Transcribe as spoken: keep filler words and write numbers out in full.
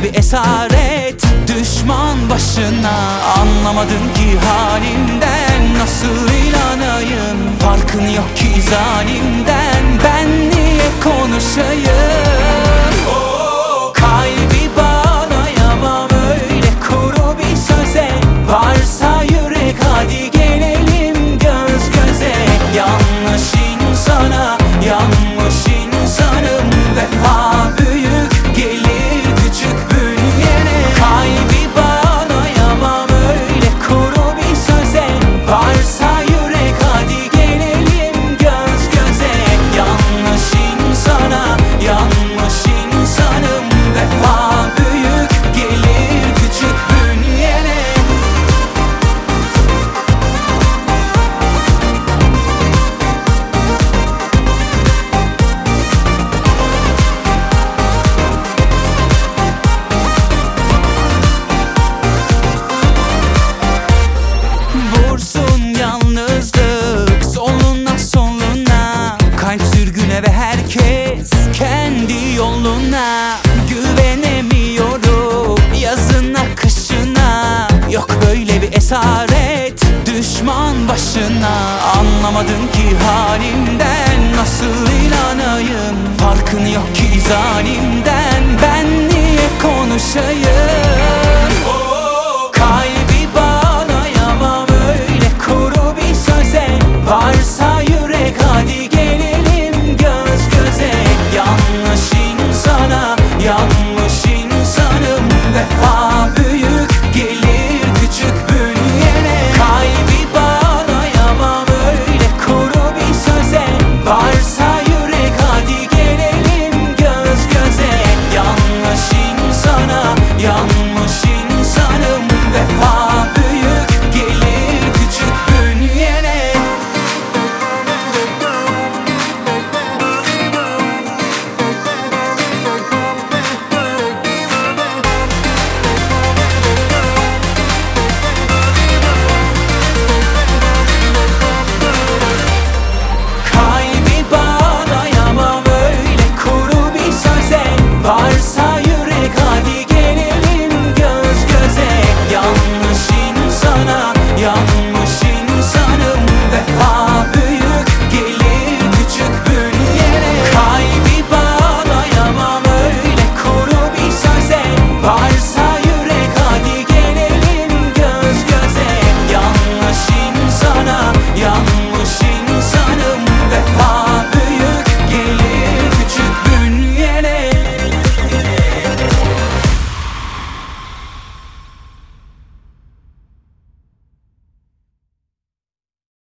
bir esaret düşman başına. Anlamadın ki halimden, nasıl inanayım? Farkın yok ki zalimden, ben niye konuşayım? Oh, kalbi bağlayamam öyle kuru bir söze. Varsa yürek hadi gelelim göz göze. Yanlış insana yanlış insanım, vefa büyük gelir küçük bünyene. Kalbi bağlayamam öyle kuru bir söze. Varsa yürek hadi gelelim göz göze. Yanlış insana yanlış insanım, vefa büyük gelir küçük bünyene. Vursun yalnızlık soluna soluna, kalp sürgüne ve herkes kendi yoluna. Güvenemiyorum yazına kışına, yok böyle bir esaret düşman başına. Anlamadın ki halimden, nasıl inanayım? Farkın yok ki zalimden, ben niye konuşayım? Oh, kalbi bağlayamam öyle kuru bir söze. Varsa yürek hadi gelin